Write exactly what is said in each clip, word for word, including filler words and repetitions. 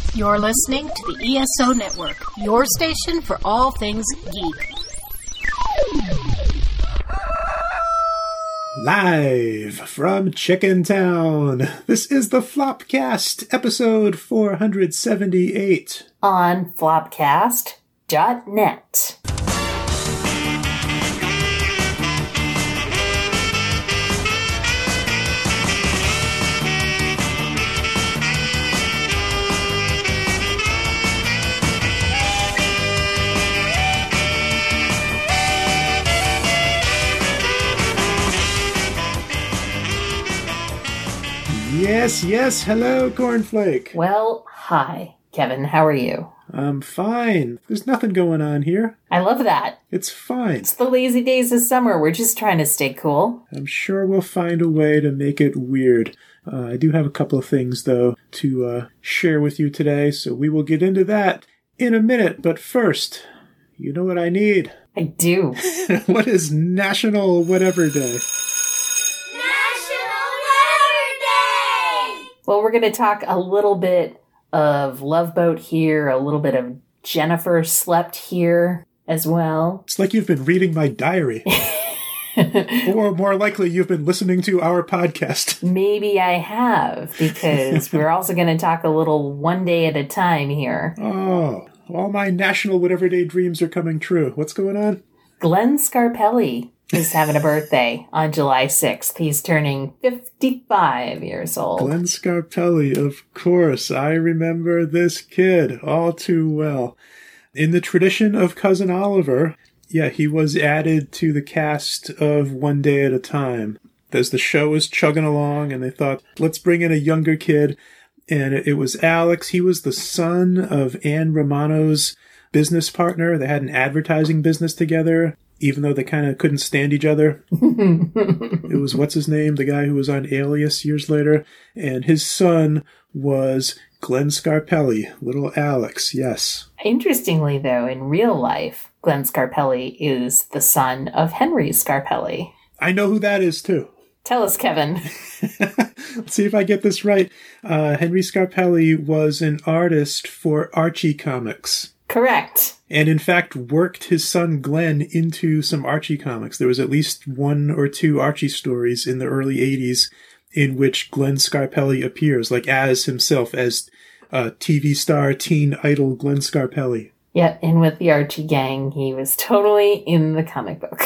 You're listening to the E S O Network, your station for all things geek. Live from Chicken Town, this is the Flopcast, episode four hundred seventy-eight. On flopcast dot net. Yes, yes, hello, Cornflake. Well, hi, Kevin. How are you? I'm fine. There's nothing going on here. I love that. It's fine. It's the lazy days of summer. We're just trying to stay cool. I'm sure we'll find a way to make it weird. Uh, I do have a couple of things, though, to uh, share with you today, so we will get into that in a minute. But first, you know what I need? I do. What is National Whatever Day? Well, we're going to talk a little bit of Love Boat here, a little bit of Jennifer Slept Here as well. It's like you've been reading my diary. Or more likely, you've been listening to our podcast. Maybe I have, because we're also going to talk a little one day at a time here. Oh, all my National Whatever Day dreams are coming true. What's going on? Glenn Scarpelli is having a birthday on July sixth. He's turning fifty-five years old. Glenn Scarpelli, of course. I remember this kid all too well. In the tradition of Cousin Oliver, yeah, he was added to the cast of One Day at a Time. As the show was chugging along, and they thought, let's bring in a younger kid. And it was Alex. He was the son of Ann Romano's business partner. They had an advertising business together, even though they kind of couldn't stand each other. It was, what's his name? The guy who was on Alias years later. And his son was Glenn Scarpelli, little Alex, yes. Interestingly, though, in real life, Glenn Scarpelli is the son of Henry Scarpelli. I know who that is, too. Tell us, Kevin. Let's see if I get this right. Uh, Henry Scarpelli was an artist for Archie Comics. Correct. And in fact, worked his son Glenn into some Archie comics. There was at least one or two Archie stories in the early eighties in which Glenn Scarpelli appears, like as himself, as uh, T V star, teen idol Glenn Scarpelli. Yep, and with the Archie gang, he was totally in the comic book.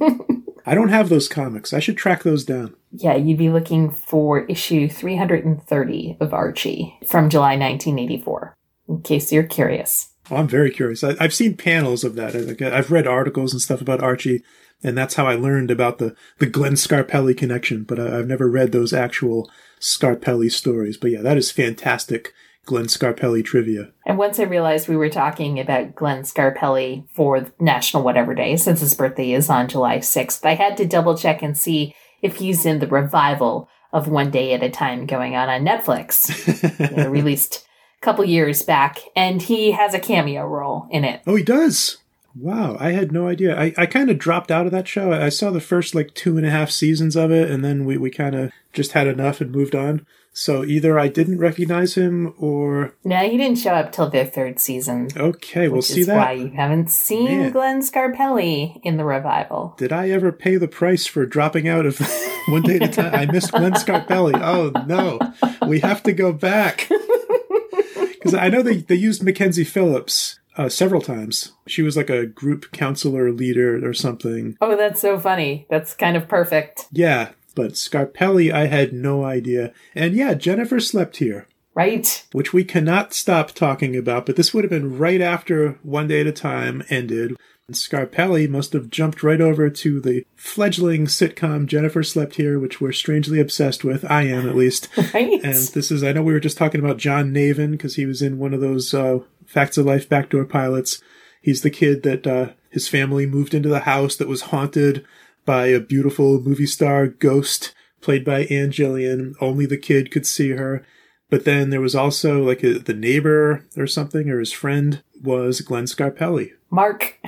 I don't have those comics. I should track those down. Yeah, you'd be looking for issue three hundred thirty of Archie from July nineteen eighty-four, in case you're curious. Oh, I'm very curious. I, I've seen panels of that. I, I've read articles and stuff about Archie, and that's how I learned about the, the Glenn Scarpelli connection, but I, I've never read those actual Scarpelli stories. But yeah, that is fantastic Glenn Scarpelli trivia. And once I realized we were talking about Glenn Scarpelli for National Whatever Day, since his birthday is on July sixth, I had to double check and see if he's in the revival of One Day at a Time going on on Netflix. You know, released couple years back, and he has a cameo role in it. Oh, he does? Wow, I had no idea. I, I kind of dropped out of that show. I saw the first, like, two and a half seasons of it, and then we, we kind of just had enough and moved on. So either I didn't recognize him, or... No, he didn't show up till the third season. Okay, we'll see that. Which is why you haven't seen Man. Glenn Scarpelli in the revival. Did I ever pay the price for dropping out of One Day at a Time? I missed Glenn Scarpelli. Oh, no. We have to go back. Because I know they, they used Mackenzie Phillips uh, several times. She was like a group counselor leader or something. Oh, that's so funny. That's kind of perfect. Yeah, but Scarpelli, I had no idea. And yeah, Jennifer Slept Here. Right. Which we cannot stop talking about, but this would have been right after One Day at a Time ended. And Scarpelli must have jumped right over to the fledgling sitcom Jennifer Slept Here, which we're strangely obsessed with. I am, at least. Right. And this is, I know we were just talking about John Naven, because he was in one of those uh, Facts of Life backdoor pilots. He's the kid that uh, his family moved into the house that was haunted by a beautiful movie star ghost played by Ann Jillian. Only the kid could see her. But then there was also like a, the neighbor or something, or his friend was Glenn Scarpelli. Mark.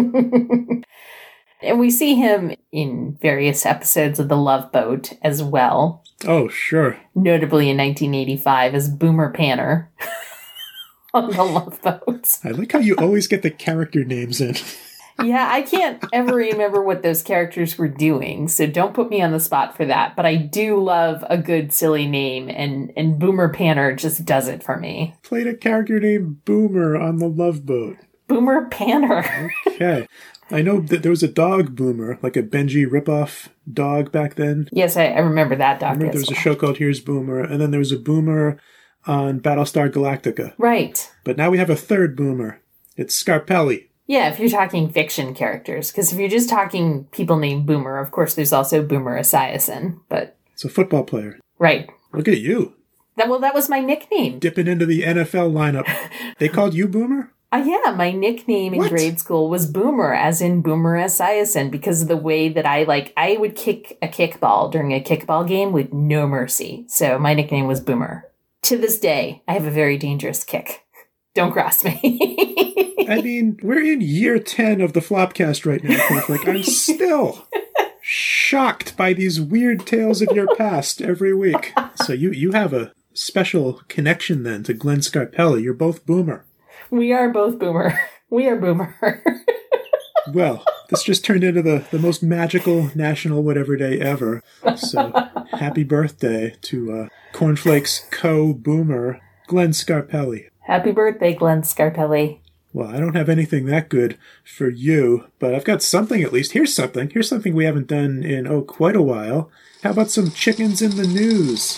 And we see him in various episodes of The Love Boat as well. Oh, sure. Notably in nineteen eighty-five as Boomer Panner. on the Love Boat. I like how you always get the character names in. Yeah, I can't ever remember what those characters were doing, so don't put me on the spot for that. But I do love a good silly name, and, and Boomer Panner just does it for me. Played a character named Boomer on the Love Boat. Boomer Panner. Okay. I know that there was a dog Boomer, like a Benji ripoff dog back then. Yes, I, I remember that dog. I remember there was well. a show called Here's Boomer, and then there was a Boomer on Battlestar Galactica. Right. But now we have a third Boomer. It's Scarpelli. Yeah, if you're talking fiction characters. Because if you're just talking people named Boomer, of course there's also Boomer Esiason, but... It's a football player. Right. Look at you. That Well, that was my nickname. Dipping into the N F L lineup. They called you Boomer? Uh, yeah, my nickname in What? grade school was Boomer, as in Boomer Esiason, because of the way that I, like, I would kick a kickball during a kickball game with no mercy. So my nickname was Boomer. To this day, I have a very dangerous kick. Don't cross me. I mean, we're in year ten of the Flopcast right now, Cornflake. I'm still shocked by these weird tales of your past every week. So you, you have a special connection then to Glenn Scarpelli. You're both Boomer. We are both Boomer. We are Boomer. Well, this just turned into the, the most magical National Whatever Day ever. So happy birthday to uh, Cornflake's co-Boomer, Glenn Scarpelli. Happy birthday, Glenn Scarpelli. Well, I don't have anything that good for you, but I've got something at least. Here's something. Here's something we haven't done in, oh, quite a while. How about some chickens in the news?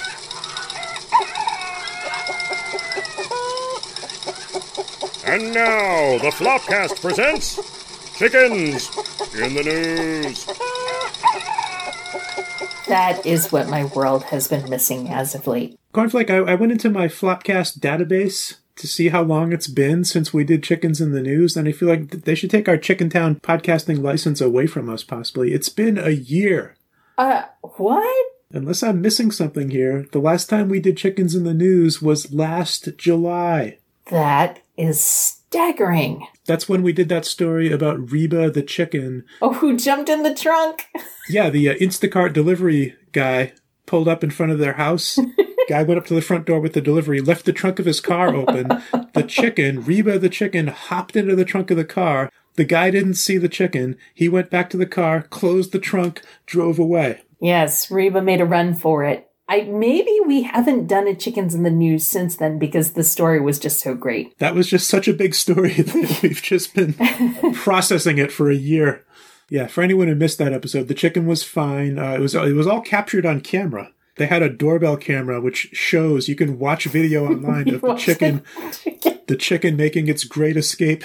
And now, the Flopcast presents Chickens in the News. That is what my world has been missing as of late. Cornflake, I, I went into my Flopcast database to see how long it's been since we did Chickens in the News, and I feel like they should take our Chicken Town podcasting license away from us, possibly. It's been a year. Uh, what? Unless I'm missing something here, the last time we did Chickens in the News was last July. That is staggering. That's when we did that story about Reba the chicken. Oh, who jumped in the trunk? Yeah, the uh, Instacart delivery guy pulled up in front of their house. Guy went up to the front door with the delivery, left the trunk of his car open. The chicken, Reba the chicken, hopped into the trunk of the car. The guy didn't see the chicken. He went back to the car, closed the trunk, drove away. Yes, Reba made a run for it. I maybe we haven't done a Chickens in the News since then because the story was just so great. That was just such a big story that we've just been processing it for a year. Yeah, for anyone who missed that episode, the chicken was fine. Uh, it was it was all captured on camera. They had a doorbell camera which shows you can watch video online of the chicken, the chicken making its great escape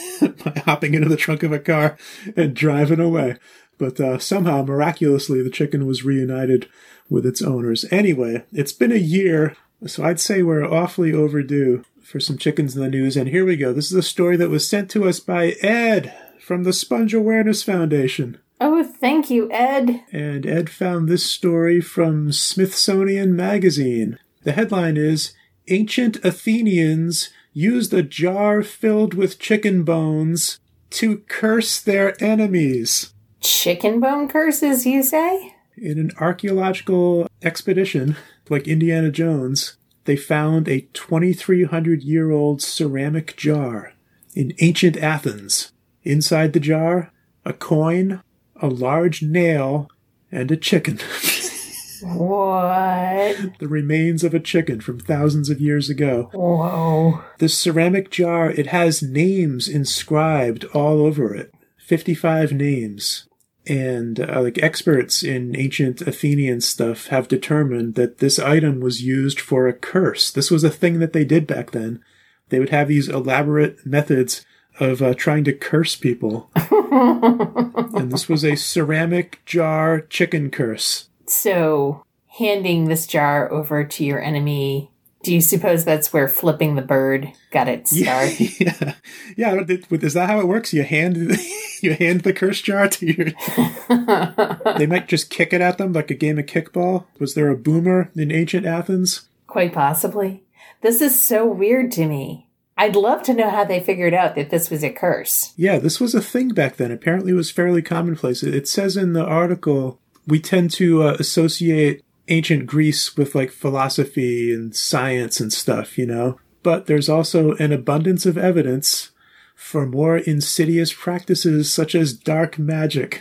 by hopping into the trunk of a car and driving away. But uh, somehow, miraculously, the chicken was reunited with its owners. Anyway, it's been a year, so I'd say we're awfully overdue for some Chickens in the News. And here we go. This is a story that was sent to us by Ed from the Sponge Awareness Foundation. Oh, thank you, Ed. And Ed found this story from Smithsonian Magazine. The headline is, Ancient Athenians used a jar filled with chicken bones to curse their enemies. Chicken bone curses, you say? In an archaeological expedition, like Indiana Jones, they found a twenty-three hundred year old ceramic jar in ancient Athens. Inside the jar, a coin, a large nail, and a chicken. What? The remains of a chicken from thousands of years ago. Whoa. This ceramic jar, it has names inscribed all over it. fifty-five names. And uh, like experts in ancient Athenian stuff have determined that this item was used for a curse. This was a thing that they did back then. They would have these elaborate methods of uh, trying to curse people. And this was a ceramic jar chicken curse. So, handing this jar over to your enemy, do you suppose that's where flipping the bird got its start? Yeah, yeah. yeah. Is that how it works? You hand you hand the curse jar to your... They might just kick it at them like a game of kickball. Was there a boomer in ancient Athens? Quite possibly. This is so weird to me. I'd love to know how they figured out that this was a curse. Yeah, this was a thing back then. Apparently it was fairly commonplace. It says in the article, we tend to uh, associate ancient Greece with like philosophy and science and stuff, you know? But there's also an abundance of evidence for more insidious practices such as dark magic.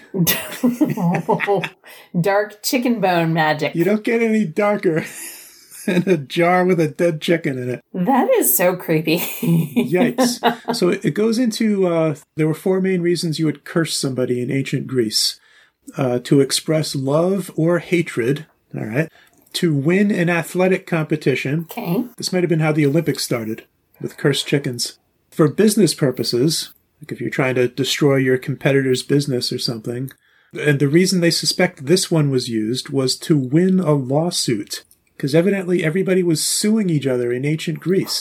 Dark chicken bone magic. You don't get any darker than a jar with a dead chicken in it. That is so creepy. Yikes. So it goes into, uh, there were four main reasons you would curse somebody in ancient Greece. Uh, to express love or hatred, all right? To win an athletic competition. Okay. This might have been how the Olympics started, with cursed chickens. For business purposes, like if you're trying to destroy your competitor's business or something. And the reason they suspect this one was used was to win a lawsuit. Because evidently everybody was suing each other in ancient Greece.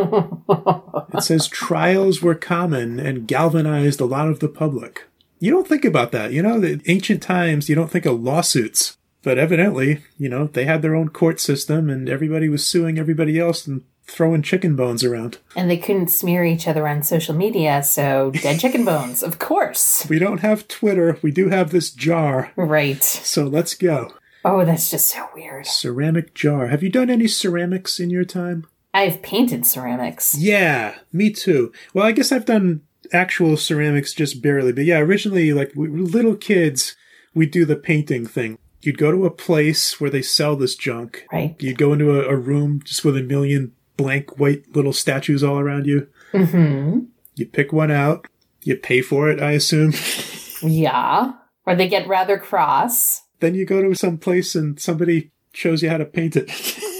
It says trials were common and galvanized a lot of the public. You don't think about that. You know, the ancient times, you don't think of lawsuits. But evidently, you know, they had their own court system and everybody was suing everybody else and throwing chicken bones around. And they couldn't smear each other on social media, so dead chicken bones, of course. We don't have Twitter. We do have this jar. Right. So let's go. Oh, that's just so weird. Ceramic jar. Have you done any ceramics in your time? I've painted ceramics. Yeah, me too. Well, I guess I've done actual ceramics just barely. But yeah, originally, like we were little kids, we'd do the painting thing. You'd go to a place where they sell this junk. Right. You'd go into a, a room just with a million blank white little statues all around you. Mm-hmm. You pick one out. You pay for it, I assume. Yeah. Or they get rather cross. Then you go to some place and somebody shows you how to paint it.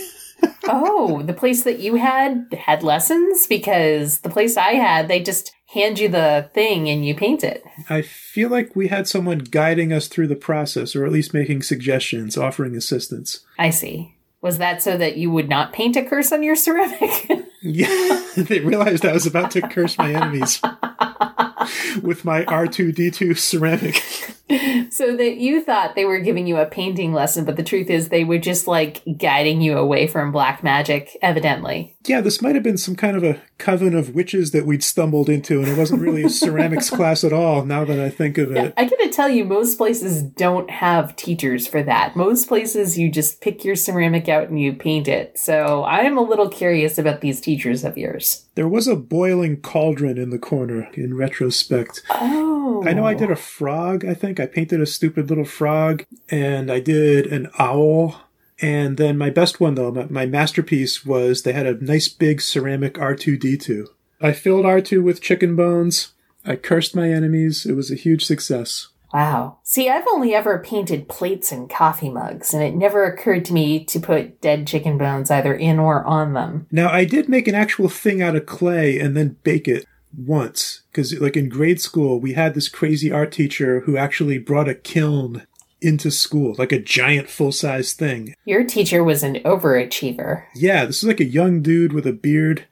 Oh, the place that you had had lessons? Because the place I had, they just hand you the thing and you paint it. I feel like we had someone guiding us through the process, or at least making suggestions, offering assistance. I see. Was that so that you would not paint a curse on your ceramic? Yeah, they realized I was about to curse my enemies with my R two D two ceramic. So that you thought they were giving you a painting lesson, but the truth is they were just like guiding you away from black magic, evidently. Yeah, this might have been some kind of a coven of witches that we'd stumbled into, and it wasn't really a ceramics class at all, now that I think of it. I gotta tell you, most places don't have teachers for that. Most places you just pick your ceramic out and you paint it. So I'm a little curious about these teachers of yours. There was a boiling cauldron in the corner, in retrospect. Oh. I know I did a frog, I think. I painted a stupid little frog, and I did an owl. And then my best one, though, my, my masterpiece was they had a nice big ceramic R two D two. I filled R two with chicken bones. I cursed my enemies. It was a huge success. Wow. See, I've only ever painted plates and coffee mugs, and it never occurred to me to put dead chicken bones either in or on them. Now, I did make an actual thing out of clay and then bake it once. Because, like, in grade school, we had this crazy art teacher who actually brought a kiln into school, like a giant full-size thing. Your teacher was an overachiever. Yeah, this is like a young dude with a beard.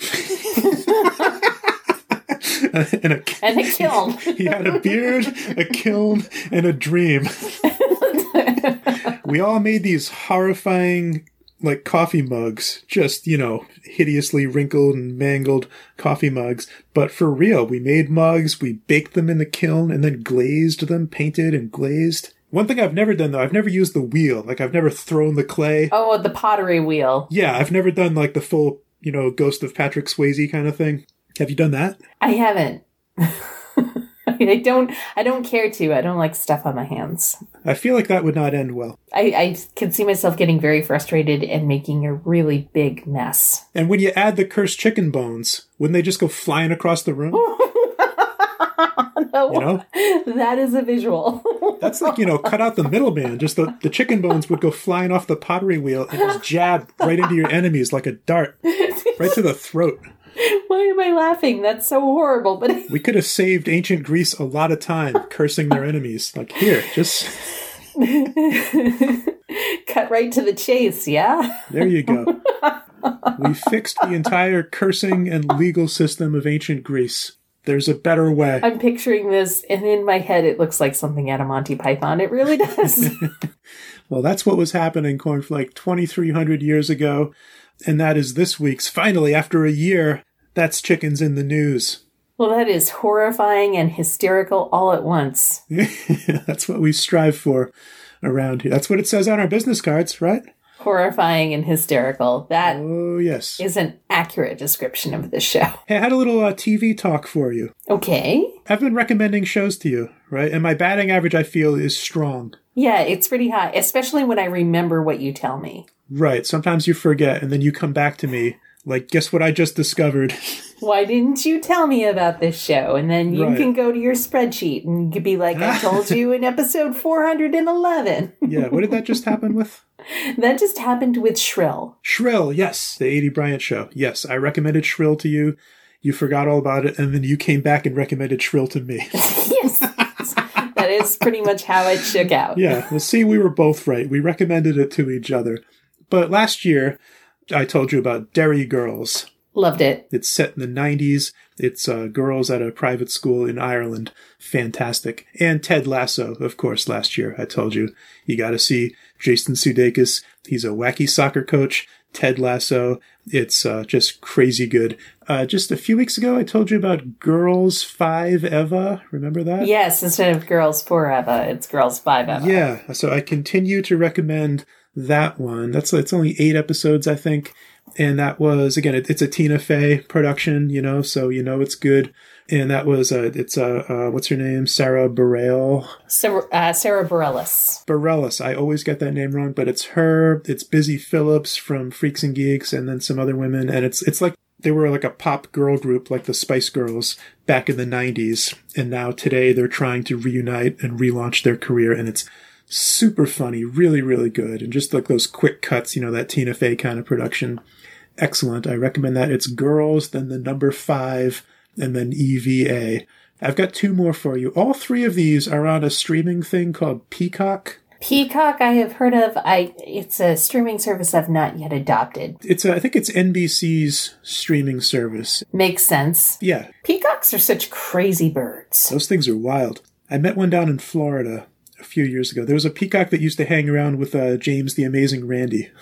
and, a, and a kiln. He had a beard, a kiln, and a dream. We all made these horrifying, like, coffee mugs. Just, you know, hideously wrinkled and mangled coffee mugs. But for real, we made mugs, we baked them in the kiln, and then glazed them, painted and glazed. One thing I've never done, though, I've never used the wheel. Like, I've never thrown the clay. Oh, the pottery wheel. Yeah, I've never done, like, the full, you know, Ghost of Patrick Swayze kind of thing. Have you done that? I haven't. I don't I don't care to. I don't like stuff on my hands. I feel like that would not end well. I, I can see myself getting very frustrated and making a really big mess. And when you add the cursed chicken bones, wouldn't they just go flying across the room? No, you know? That is a visual. That's like, you know, cut out the middleman. Just the, the chicken bones would go flying off the pottery wheel and just jab right into your enemies like a dart. Right to the throat. Why am I laughing? That's so horrible. But we could have saved ancient Greece a lot of time cursing their enemies. Like, here, just... Cut right to the chase, yeah? There you go. We fixed the entire cursing and legal system of ancient Greece. There's a better way. I'm picturing this, and in my head it looks like something out of Monty Python. It really does. Well, that's what was happening, Cornflake, twenty-three hundred years ago. And that is this week's. Finally, after a year, that's Chickens in the News. Well, that is horrifying and hysterical all at once. That's what we strive for around here. That's what it says on our business cards, right? Horrifying and hysterical. That Oh, yes. is an accurate description of the show. Hey, I had a little uh, T V talk for you. Okay. I've been recommending shows to you, right? And my batting average, I feel, is strong. Yeah, it's pretty high, especially when I remember what you tell me. Right. Sometimes you forget, and then you come back to me like, guess what I just discovered? Why didn't you tell me about this show? And then you Right. can go to your spreadsheet and you could be like, I told you in episode four hundred eleven. Yeah, what did that just happen with? That just happened with Shrill. Shrill, yes, the A D Bryant Show. Yes, I recommended Shrill to you. You forgot all about it, and then you came back and recommended Shrill to me. Yes. That is pretty much how it shook out. Yeah, well, see, we were both right. We recommended it to each other. But last year, I told you about Derry Girls. Loved it. It's set in the nineties. It's uh, girls at a private school in Ireland. Fantastic. And Ted Lasso, of course, last year. I told you. You got to see Jason Sudeikis. He's a wacky soccer coach. Ted Lasso. It's uh, just crazy good. Uh, just a few weeks ago, I told you about Girls five Eva. Remember that? Yes, instead of Girls Forever, it's Girls Five Ever. Yeah. So I continue to recommend that one. That's it's only eight episodes, I think. And that was, again, it, it's a Tina Fey production, you know, so you know it's good. And that was, uh, it's, uh, uh, what's her name? Sarah Bareilles. Sarah, uh, Sarah Bareilles. Bareilles. I always get that name wrong, but it's her. It's Busy Phillips from Freaks and Geeks, and then some other women. And it's it's like they were like a pop girl group, like the Spice Girls back in the nineties. And now today they're trying to reunite and relaunch their career. And it's super funny, really, really good. And just like those quick cuts, you know, that Tina Fey kind of production. Excellent. I recommend that. It's Girls, then the number five, and then E V A. I've got two more for you. All three of these are on a streaming thing called Peacock. Peacock, I have heard of. I It's a streaming service I've not yet adopted. It's a, I think it's N B C's streaming service. Makes sense. Yeah, Peacocks are such crazy birds. those things are wild. I met one down in Florida a few years ago. There was a peacock that used to hang around with uh, James the Amazing Randy.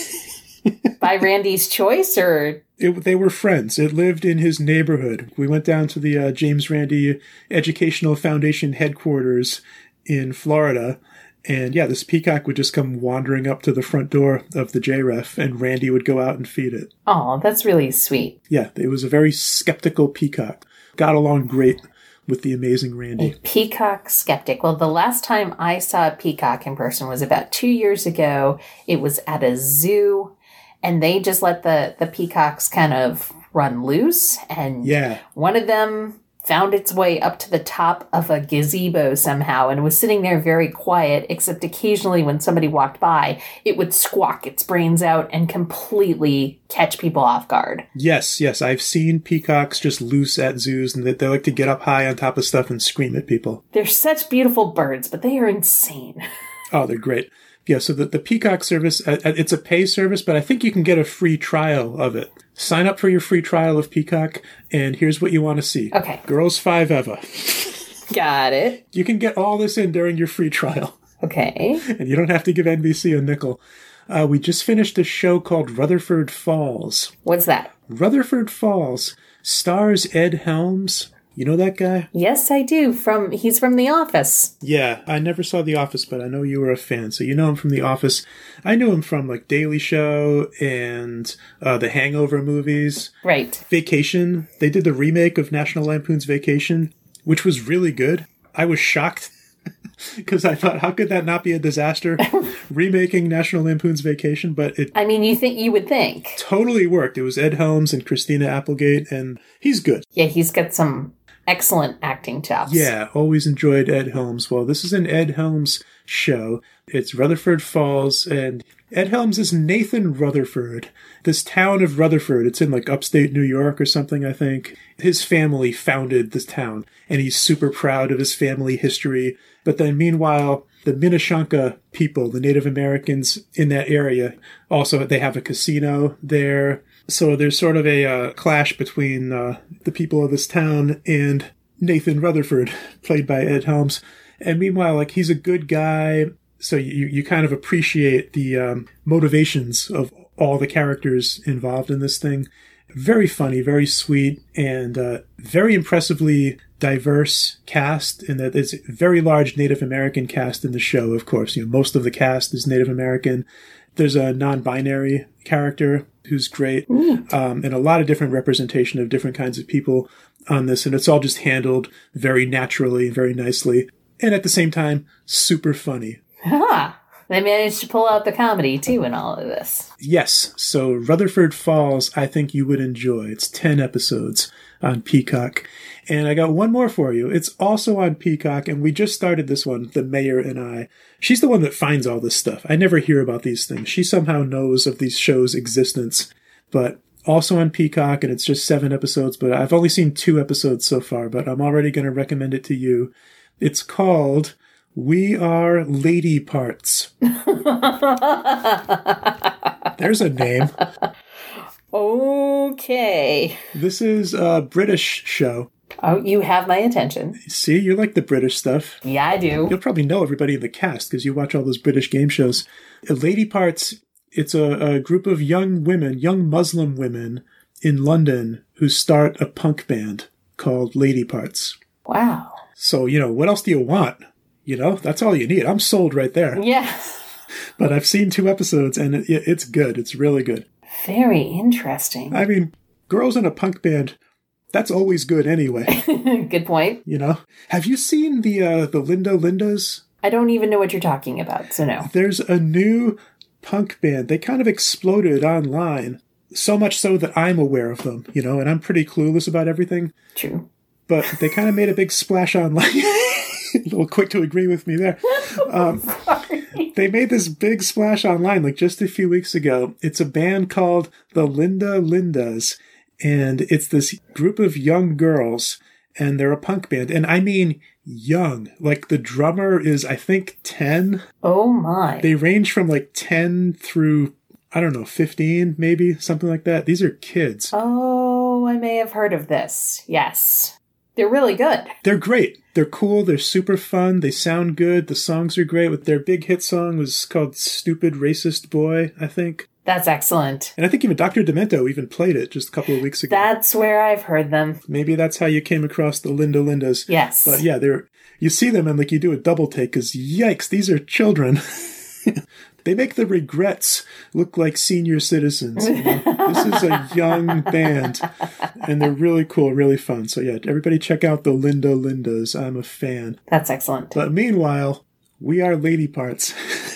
By Randy's choice, or It, they were friends. It lived in his neighborhood. We went down to the uh, James Randi Educational Foundation headquarters in Florida. And yeah, this peacock would just come wandering up to the front door of the J R E F, and Randy would go out and feed it. oh, that's really sweet. Yeah, it was a very skeptical peacock. Got along great with the Amazing Randy. A peacock skeptic. Well, the last time I saw a peacock in person was about two years ago. It was at a zoo, and they just let the, the peacocks kind of run loose. And Yeah. one of them found its way up to the top of a gazebo somehow and was sitting there very quiet, except occasionally when somebody walked by, it would squawk its brains out and completely catch people off guard. Yes, yes. I've seen peacocks just loose at zoos, and they, they like to get up high on top of stuff and scream at people. They're such beautiful birds, but they are insane. Oh, they're great. Yeah, so the, the Peacock service, uh, it's a pay service, but I think you can get a free trial of it. Sign up for your free trial of Peacock, and here's what you want to see. Okay. Girls five Eva. Got it. You can get all this in during your free trial, Okay. and you don't have to give N B C a nickel. Uh, we just finished a show called Rutherford Falls. What's that? Rutherford Falls stars Ed Helms. You know that guy? Yes, I do. From he's from The Office. Yeah, I never saw The Office, but I know you were a fan, so you know him from The Office. I knew him from, like, Daily Show and uh, the Hangover movies. Right. Vacation. They did the remake of National Lampoon's Vacation, which was really good. I was shocked because I thought, how could that not be a disaster? Remaking National Lampoon's Vacation, but it I mean, you think you would think. totally worked. It was Ed Helms and Christina Applegate, and he's good. Yeah, he's got some excellent acting chops. Yeah, always enjoyed Ed Helms. Well, this is an Ed Helms show. It's Rutherford Falls, and Ed Helms is Nathan Rutherford. This town of Rutherford, it's in like upstate New York or something, I think. His family founded this town, and he's super proud of his family history. But then meanwhile, the Minneshanka people, the Native Americans in that area, also they have a casino there. So there's sort of a uh, clash between uh, the people of this town and Nathan Rutherford, played by Ed Helms. And meanwhile, like, he's a good guy, so you, you kind of appreciate the um, motivations of all the characters involved in this thing. Very funny, very sweet, and uh, very impressively diverse cast, in that it's a very large Native American cast in the show, of course. You know, most of the cast is Native American. There's a non-binary character who's great, um, and a lot of different representation of different kinds of people on this, and it's all just handled very naturally, very nicely, and at the same time, super funny. Ah, they managed to pull out the comedy, too, in all of this. Yes, so Rutherford Falls, I think you would enjoy. It's ten episodes on Peacock. And I got one more for you. It's also on Peacock, and we just started this one, The Mayor and I. She's the one that finds all this stuff. I never hear about these things. She somehow knows of these shows' existence, but also on Peacock, and it's just seven episodes, but I've only seen two episodes so far, but I'm already going to recommend it to you. It's called We Are Lady Parts. There's a name. Okay. This is a British show. Oh, you have my attention. See, you like the British stuff. Yeah, I do. You'll probably know everybody in the cast because you watch all those British game shows. Lady Parts, it's a, a group of young women, young Muslim women in London who start a punk band called Lady Parts. Wow. So, you know, what else do you want? You know, that's all you need. I'm sold right there. Yeah. But I've seen two episodes and it, it's good. It's really good. Very interesting. I mean, girls in a punk band, that's always good anyway. Good point. You know? Have you seen the uh, the Linda Lindas? I don't even know what you're talking about, so no. There's a new punk band. They kind of exploded online, so much so that I'm aware of them, you know, and I'm pretty clueless about everything. True. But they kind of made a big splash online. A little quick to agree with me there. Um, they made this big splash online like just a few weeks ago. It's a band called the Linda Lindas, and it's this group of young girls, and they're a punk band. And I mean young. Like the drummer is, I think, ten. Oh my. They range from like ten through, I don't know, fifteen maybe, something like that. These are kids. Oh, I may have heard of this. Yes. They're really good. They're great. They're cool. They're super fun. They sound good. The songs are great. With their big hit song was called Stupid Racist Boy, I think. That's excellent. And I think even Doctor Demento even played it just a couple of weeks ago. That's where I've heard them. Maybe that's how you came across the Linda Lindas. Yes. But yeah, they're you see them and like you do a double take because yikes, these are children. They make the Regrets look like senior citizens. You know? This is a young band, and they're really cool, really fun. So yeah, everybody check out the Linda Lindas. I'm a fan. That's excellent. But meanwhile, We Are Lady Parts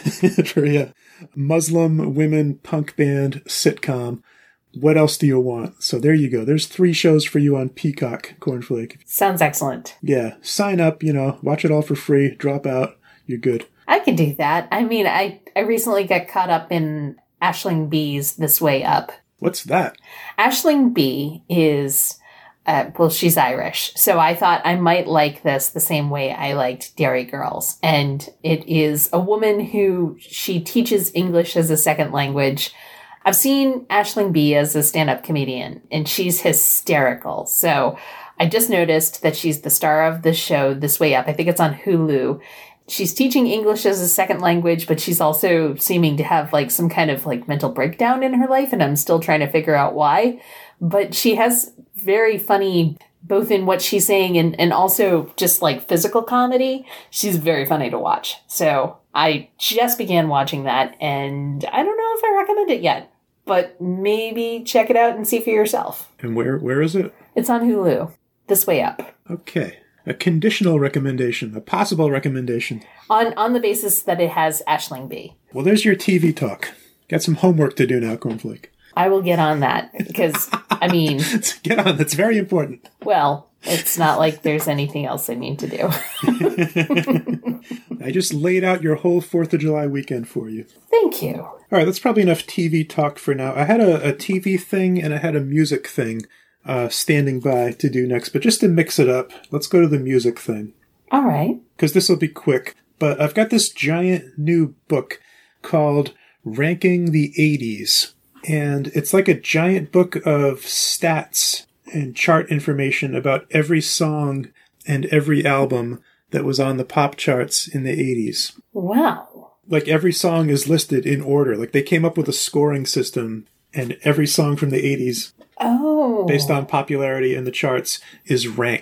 for a Muslim women punk band sitcom. What else do you want? So there you go. There's three shows for you on Peacock, Cornflake. Sounds excellent. Yeah, sign up, you know, watch it all for free, drop out, you're good. I can do that. I mean, I, I recently got caught up in Aisling B's This Way Up. What's that? Aisling B is, uh, well, she's Irish. So I thought I might like this the same way I liked Derry Girls. And it is a woman who, she teaches English as a second language. I've seen Aisling B as a stand-up comedian, and she's hysterical. So I just noticed that she's the star of the show This Way Up. I think it's on Hulu. She's teaching English as a second language, but she's also seeming to have like some kind of like mental breakdown in her life, and I'm still trying to figure out why. But she has very funny, both in what she's saying and, and also just like physical comedy. She's very funny to watch. So I just began watching that, and I don't know if I recommend it yet, but maybe check it out and see for yourself. And where where is it? It's on Hulu. This Way Up. Okay. A conditional recommendation, a possible recommendation. On on the basis that it has Aisling B. Well, there's your T V talk. Got some homework to do now, Cornflake. I will get on that because, I mean... Get on, that's very important. Well, it's not like there's anything else I need to do. I just laid out your whole fourth of July weekend for you. Thank you. All right, that's probably enough T V talk for now. I had a, a T V thing and I had a music thing. Uh, standing by to do next, but just to mix it up, let's go to the music thing. All right. Because this will be quick, but I've got this giant new book called Ranking the eighties, and it's like a giant book of stats and chart information about every song and every album that was on the pop charts in the eighties. Wow. Like every song is listed in order. Like they came up with a scoring system, and every song from the eighties Oh. based on popularity in the charts is ranked.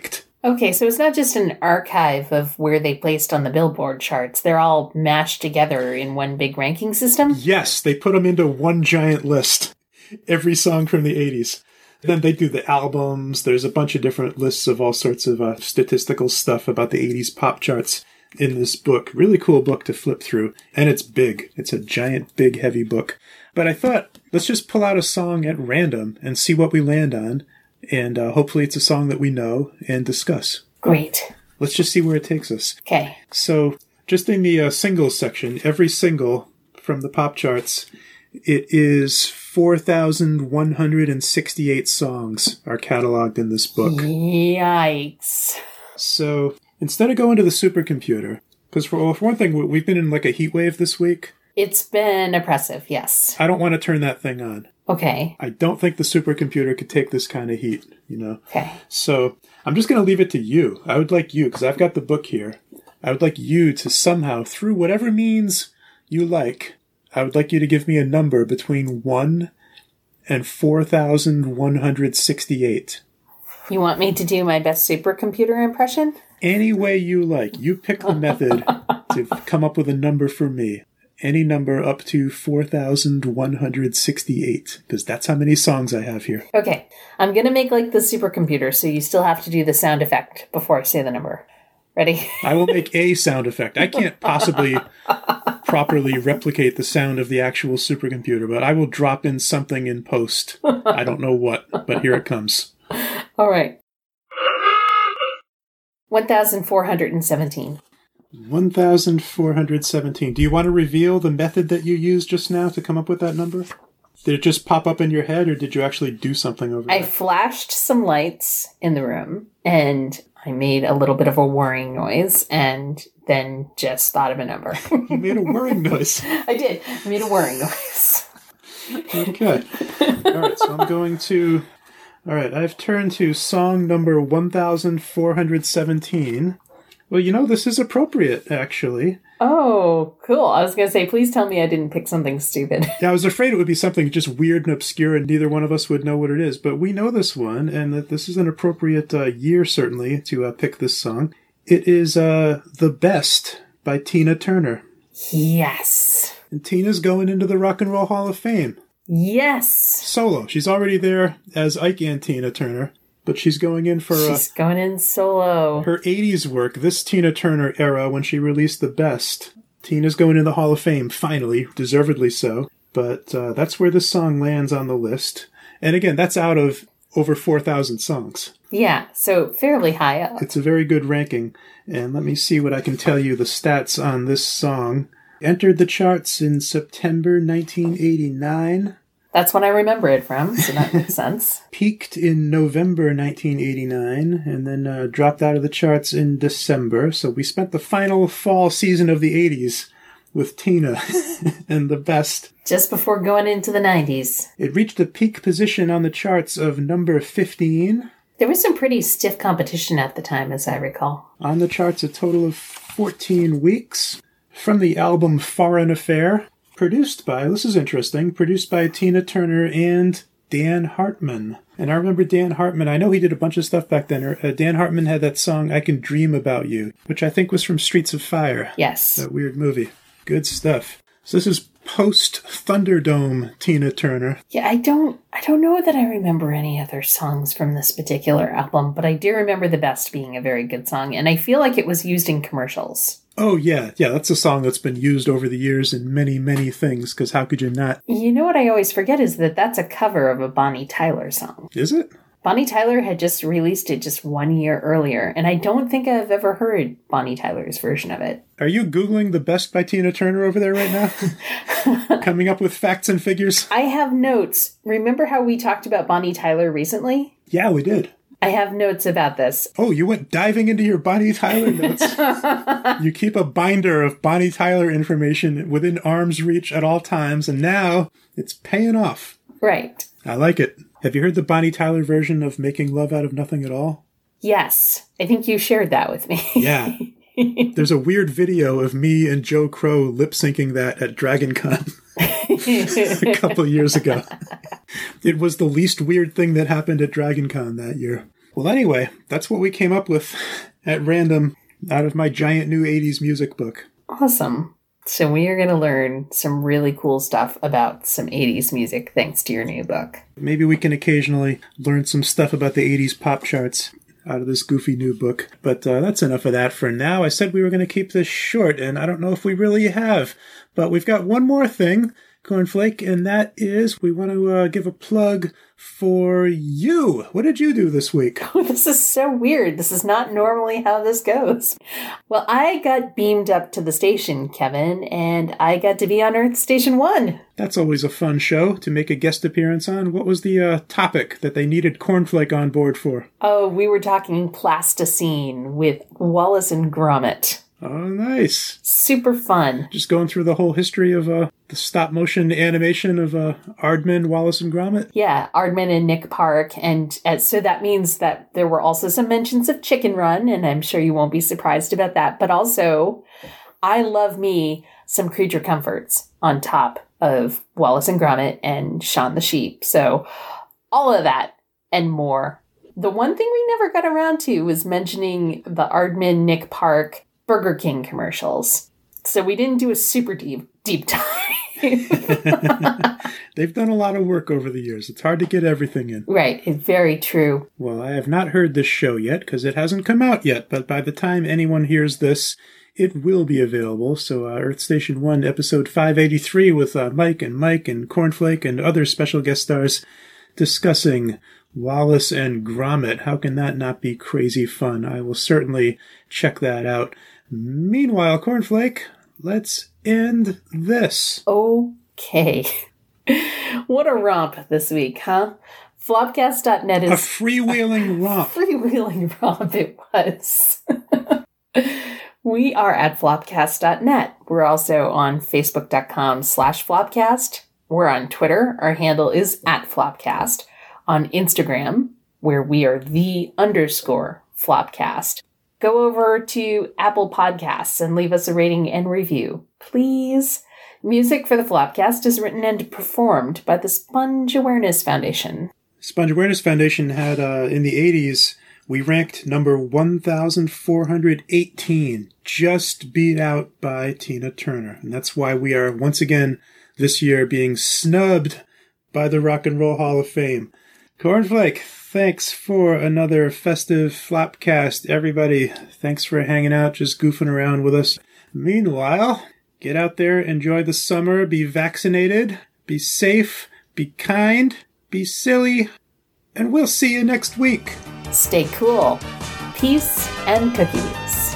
Okay, so it's not just an archive of where they placed on the Billboard charts. They're all mashed together in one big ranking system? Yes, they put them into one giant list. Every song from the eighties. Then they do the albums. There's a bunch of different lists of all sorts of uh, statistical stuff about the eighties pop charts in this book. Really cool book to flip through. And it's big. It's a giant, big, heavy book. But I thought, let's just pull out a song at random and see what we land on. And uh, hopefully it's a song that we know and discuss. Great. Let's just see where it takes us. Okay. So just in the uh, singles section, every single from the pop charts, it is four thousand one hundred sixty-eight songs are cataloged in this book. Yikes. So instead of going to the supercomputer, because for, well, for one thing, we've been in like a heat wave this week. It's been oppressive, yes. I don't want to turn that thing on. Okay. I don't think the supercomputer could take this kind of heat, you know? Okay. So I'm just going to leave it to you. I would like you, because I've got the book here. I would like you to somehow, through whatever means you like, I would like you to give me a number between one and four thousand one hundred sixty-eight. You want me to do my best supercomputer impression? Any way you like. You pick the method to come up with a number for me. Any number up to four thousand one hundred sixty-eight, because that's how many songs I have here. Okay. I'm going to make like the supercomputer, so you still have to do the sound effect before I say the number. Ready? I will make a sound effect. I can't possibly properly replicate the sound of the actual supercomputer, but I will drop in something in post. I don't know what, but here it comes. All right. one thousand four hundred seventeen. one thousand four hundred seventeen. Do you want to reveal the method that you used just now to come up with that number? Did it just pop up in your head, or did you actually do something over I there? flashed some lights in the room, and I made a little bit of a whirring noise, and then just thought of a number. You made a whirring noise. I did. I made a whirring noise. Okay. All right, so I'm going to... All right, I've turned to song number one thousand four hundred seventeen. Well, you know, this is appropriate, actually. Oh, cool. I was going to say, please tell me I didn't pick something stupid. Yeah, I was afraid it would be something just weird and obscure and neither one of us would know what it is. But we know this one, and that this is an appropriate uh, year, certainly, to uh, pick this song. It is uh, The Best by Tina Turner. Yes. And Tina's going into the Rock and Roll Hall of Fame. Yes. Solo. She's already there as Ike and Tina Turner, but she's going in for uh, She's going in solo. her eighties work, this Tina Turner era when she released The Best. Tina's going in the Hall of Fame, finally, deservedly so. But uh, that's where this song lands on the list. And again, that's out of over four thousand songs. Yeah, so fairly high up. It's a very good ranking. And let me see what I can tell you the stats on this song. Entered the charts in September nineteen eighty-nine. That's when I remember it from, so that makes sense. Peaked in November nineteen eighty-nine, and then uh, dropped out of the charts in December. So we spent the final fall season of the eighties with Tina and The Best. Just before going into the nineties. It reached a peak position on the charts of number fifteen. There was some pretty stiff competition at the time, as I recall. On the charts a total of fourteen weeks. From the album Foreign Affair, produced by, this is interesting, produced by Tina Turner and Dan Hartman. And I remember Dan Hartman, I know he did a bunch of stuff back then. Uh, Dan Hartman had that song, I Can Dream About You, which I think was from Streets of Fire. Yes. That weird movie. Good stuff. So this is post-Thunderdome Tina Turner. Yeah, I don't I don't know that I remember any other songs from this particular album, but I do remember The Best being a very good song, and I feel like it was used in commercials. Oh, yeah. Yeah, that's a song that's been used over the years in many, many things, because how could you not? You know what I always forget is that that's a cover of a Bonnie Tyler song. Is it? Bonnie Tyler had just released it just one year earlier, and I don't think I've ever heard Bonnie Tyler's version of it. Are you Googling The Best by Tina Turner over there right now? Coming up with facts and figures? I have notes. Remember how we talked about Bonnie Tyler recently? Yeah, we did. I have notes about this. Oh, you went diving into your Bonnie Tyler notes. You keep a binder of Bonnie Tyler information within arm's reach at all times, and now it's paying off. Right. I like it. Have you heard the Bonnie Tyler version of Making Love Out of Nothing at All? Yes. I think you shared that with me. Yeah. There's a weird video of me and Joe Crow lip-syncing that at DragonCon a couple years ago. It was the least weird thing that happened at DragonCon that year. Well, anyway, that's what we came up with at random out of my giant new eighties music book. Awesome. So we are going to learn some really cool stuff about some eighties music thanks to your new book. Maybe we can occasionally learn some stuff about the eighties pop charts out of this goofy new book. But uh, that's enough of that for now. I said we were going to keep this short, and I don't know if we really have. But we've got one more thing, Cornflake, and that is we want to uh, give a plug for you. What did you do this week? Oh, this is so weird. This is not normally how this goes. Well, I got beamed up to the station, Kevin, and I got to be on Earth Station One. That's always a fun show to make a guest appearance on. What was the uh, topic that they needed Cornflake on board for? Oh, we were talking plasticine with Wallace and Gromit. Oh, nice. Super fun. Just going through the whole history of uh, the stop-motion animation of uh, Aardman, Wallace, and Gromit? Yeah, Aardman and Nick Park. And uh, so that means that there were also some mentions of Chicken Run, and I'm sure you won't be surprised about that. But also, I love me some Creature Comforts on top of Wallace and Gromit and Shaun the Sheep. So all of that and more. The one thing we never got around to was mentioning the Aardman, Nick Park Burger King commercials. So we didn't do a super deep deep dive. They've done a lot of work over the years. It's hard to get everything in. Right. It's very true. Well, I have not heard this show yet because it hasn't come out yet. But by the time anyone hears this, it will be available. So uh, Earth Station one, episode five eighty-three with uh, Mike and Mike and Cornflake and other special guest stars discussing Wallace and Gromit. How can that not be crazy fun? I will certainly check that out. Meanwhile, Cornflake, let's end this. Okay. What a romp this week, huh? Flopcast dot net is... A freewheeling romp. A freewheeling romp it was. We are at flopcast dot net. We're also on facebook.com slash flopcast. We're on Twitter. Our handle is at flopcast. On Instagram, where we are the underscore flopcast. Go over to Apple Podcasts and leave us a rating and review, please. Music for the Flopcast is written and performed by the Sponge Awareness Foundation. Sponge Awareness Foundation had, uh, in the eighties, we ranked number one thousand four hundred eighteen, just beat out by Tina Turner. And that's why we are, once again, this year being snubbed by the Rock and Roll Hall of Fame. Cornflake, thanks for another festive Flopcast. Everybody, thanks for hanging out, just goofing around with us. Meanwhile, get out there, enjoy the summer, be vaccinated, be safe, be kind, be silly, and we'll see you next week. Stay cool. Peace and cookies.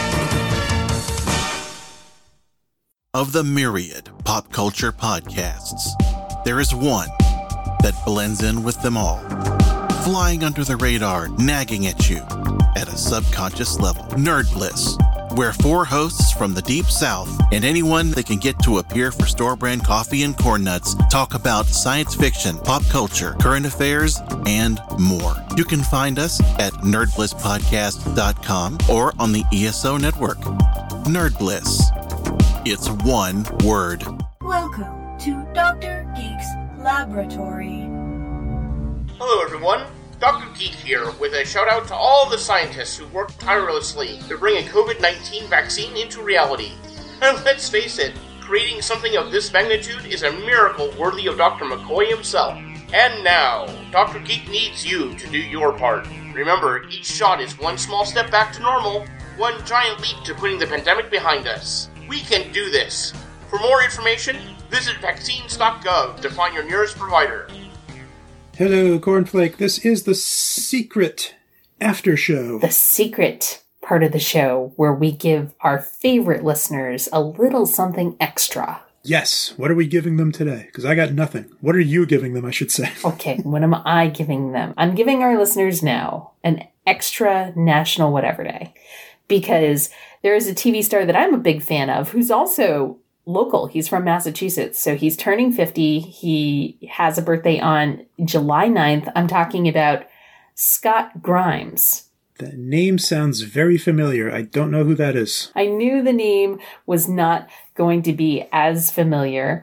Of the myriad pop culture podcasts, there is one that blends in with them all, flying under the radar, nagging at you at a subconscious level. Nerd Bliss, where four hosts from the Deep South and anyone that can get to appear for store brand coffee and corn nuts talk about science fiction, pop culture, current affairs, and more. You can find us at nerd bliss podcast dot com or on the E S O network. Nerd Bliss. It's one word. Welcome to Doctor Geek's Laboratory. Hello everyone, Doctor Geek here with a shout out to all the scientists who worked tirelessly to bring a covid nineteen vaccine into reality. And let's face it, creating something of this magnitude is a miracle worthy of Doctor McCoy himself. And now, Doctor Geek needs you to do your part. Remember, each shot is one small step back to normal, one giant leap to putting the pandemic behind us. We can do this. For more information, visit vaccines dot gov to find your nearest provider. Hello, Cornflake. This is the secret after show. The secret part of the show where we give our favorite listeners a little something extra. Yes. What are we giving them today? Because I got nothing. What are you giving them, I should say? Okay, what am I giving them? I'm giving our listeners now an extra National Whatever Day. Because there is a T V star that I'm a big fan of who's also local. He's from Massachusetts. So he's turning fifty. He has a birthday on July ninth. I'm talking about Scott Grimes. The name sounds very familiar. I don't know who that is. I knew the name was not going to be as familiar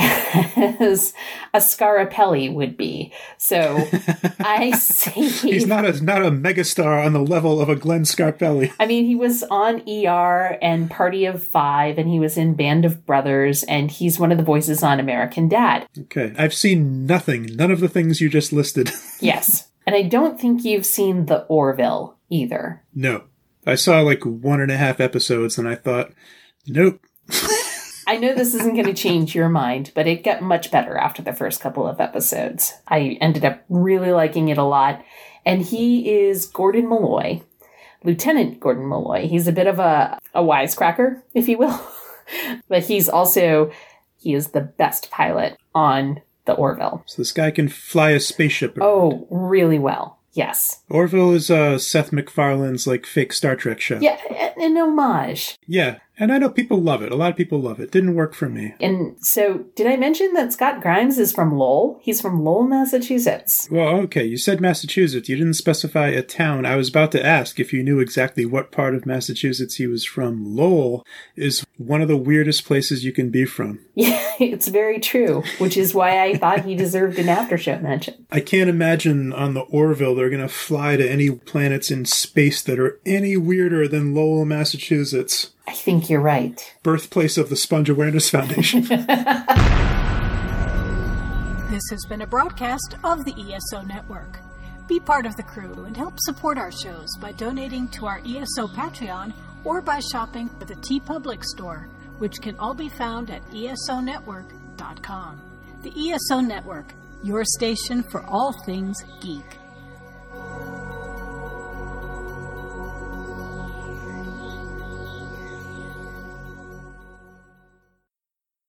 as a Scarapelli would be. So I see... He's not a, not a megastar on the level of a Glenn Scarpelli. I mean, he was on E R and Party of Five, and he was in Band of Brothers, and he's one of the voices on American Dad. Okay. I've seen nothing. None of the things you just listed. Yes. And I don't think you've seen The Orville either. No. I saw like one and a half episodes, and I thought, nope. I know this isn't going to change your mind, but it got much better after the first couple of episodes. I ended up really liking it a lot. And he is Gordon Malloy, Lieutenant Gordon Malloy. He's a bit of a, a wisecracker, if you will. But he's also, he is the best pilot on the Orville. So this guy can fly a spaceship around. Oh, really well. Yes. Orville is uh, Seth MacFarlane's like fake Star Trek show. Yeah, an homage. Yeah, and I know people love it. A lot of people love it. Didn't work for me. And so, did I mention that Scott Grimes is from Lowell? He's from Lowell, Massachusetts. Well, okay, you said Massachusetts. You didn't specify a town. I was about to ask if you knew exactly what part of Massachusetts he was from. Lowell is one of the weirdest places you can be from. Yeah, it's very true, which is why I thought he deserved an after-show mention. I can't imagine on the Orville they're going to fly to any planets in space that are any weirder than Lowell, Massachusetts. I think you're right. Birthplace of the Sponge Awareness Foundation. This has been a broadcast of the E S O Network. Be part of the crew and help support our shows by donating to our E S O Patreon or by shopping at the TeePublic store, which can all be found at E S O network dot com. The E S O Network, your station for all things geek.